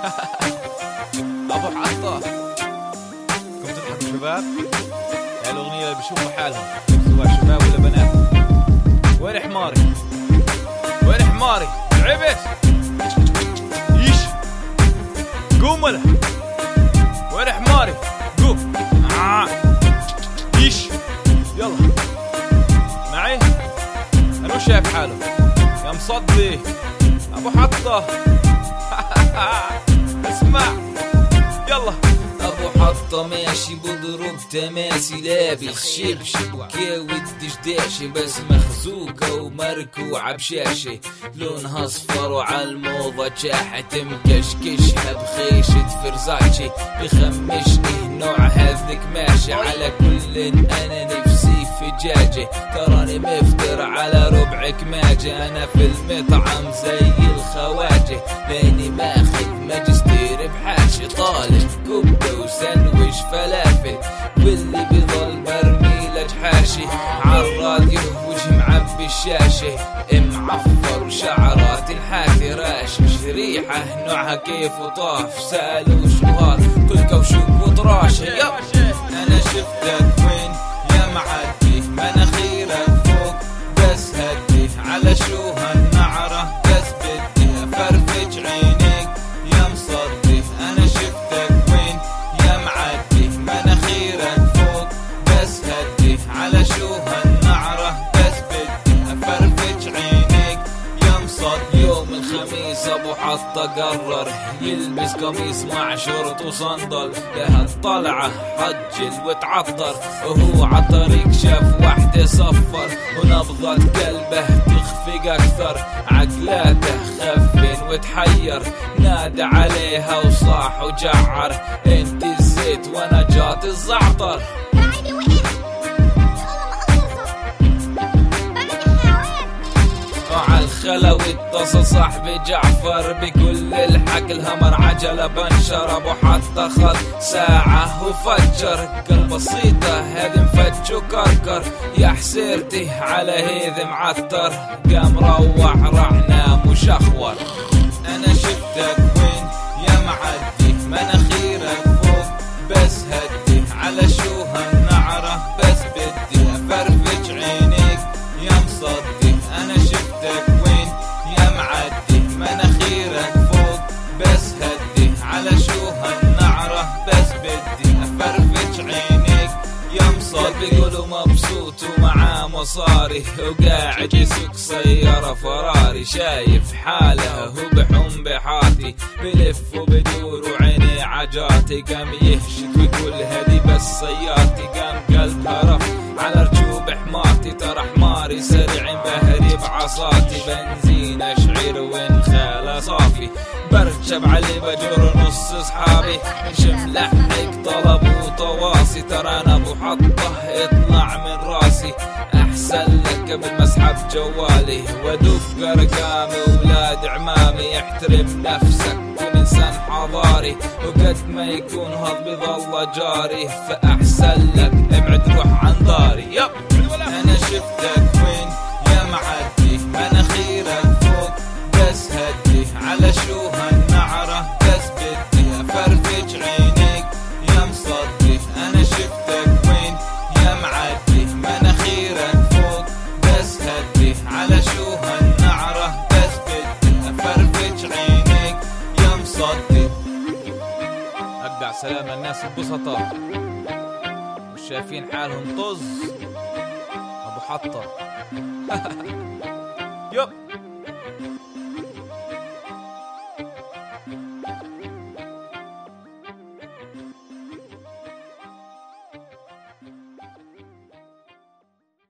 ابو حطة كنتوا تضحكوا شباب؟ هاي الاغنية اللي بيشوفوا حالهم سواء شباب ولا بنات. وين حماري؟ وين حماري؟ تعبت؟ ايش؟ قوم ولا؟ وين حماري؟ قوم. ايش؟ يلا معي؟ انا شايف حاله يا مصدي ابو حطة. اسمع يلا. ابو حطة ماشي بضرب تماسي، لابس شبشب وكاوي الدشداشة، بس مخزوقة ومركوعة بشاشة، لونها اصفر وعالموضة جاحت، مكشكشها بخيشة فرزاتشي، بخمشني نوع هذك ماشي، على كل انا نفسي فجاجة، تراني مفتر على ربع كماجة، انا في المطعم زي الخواجة، لاني ماخذ ماجستير بحاشي، طالب كبدة وساندويش فلافل، واللي بيضل برمي لجحاشي، عالراديو وجه معبي الشاشة، معفر وشعرات الحافي راشش، ريحة نوعها كيف وطاف، سألوا شو هاد كل كوشوك وطراشة. انا شفتك وين يا معدي، مناخيرك فوق بس هدي، على شو هالنعرة بس بدي افرفج عينيك يا مصدي، انا شفتك وين يا معدي، مناخيرك فوق بس هدي، على شو هالنعرة بس بدي افرفج عينيك يا مصدي. يوم الخميس ابو حطة قرر يلبس قميص مع شورت وصندل، لهالطلعة حجل وتعطر، وهو عالطريق شاف وحدة صفر، ونبضة قلبه تخفق اكثر، عقلاته خفن وتحير، نادى عليها وصاح وجعر، انت الزيت وانا جات الزعتر. وعالخلا واتصل صاحبي جعفر، بكل الحق الهمر عجلة بنشر، ابو حطة خد ساعة وفجر، قلب بسيطة هذي مفتش وكركر، يا حسيرتي على هذي معتر، قام روح راح نام وشخور. انا شفتك وين يا معدي، مناخيرك فوق بس هدي، على شو هالنعرة بس بدي افرفج عينيك يا مصدي، انا شفتك وين يا معدي، مناخيرك فوق بس هدي، على شو هالنعرة بس بدي افرفج عينيك يا مصدي. بيقولوا مبسوط ومعاه مصاري، وقاعد يسوق سيارة فراري، شايف حاله هو بحوم بحاتي، بلف وبدور وعيني عجاتي، قام يهشت ويقول هدي بس سيارتي، قام قلبها رف على رجوب حمارتي، ترى حماري سريع بهري بعصاتي، بنزين اشعر وانخاله صافي، بركب علي بجور نص اصحابي، شم لحق طلب وطواسي، ترى انا ابو حطة اطلع من راسي، احسن لك قبل ما اسحب جوالي، وادق ارقامي ولاد عمامي، احترم نفسك كن انسان حضاري، وقد ما يكون هض بظل جاري، فاحسن لك ابعد روح عن داري. انا شفتك وين يا معدي، مناخيرك فوق بس هدي، على شو هالنعرة بس بدي افرفج عينيك يا مصدي، انا شفتك وين يا معدي، مناخيرك فوق بس هدي، على شو هالنعرة بس بدي افرفج عينيك يا مصدي. ابدع سلام للناس البسطاء مش شايفين حالهم طز. ابو حطة. يب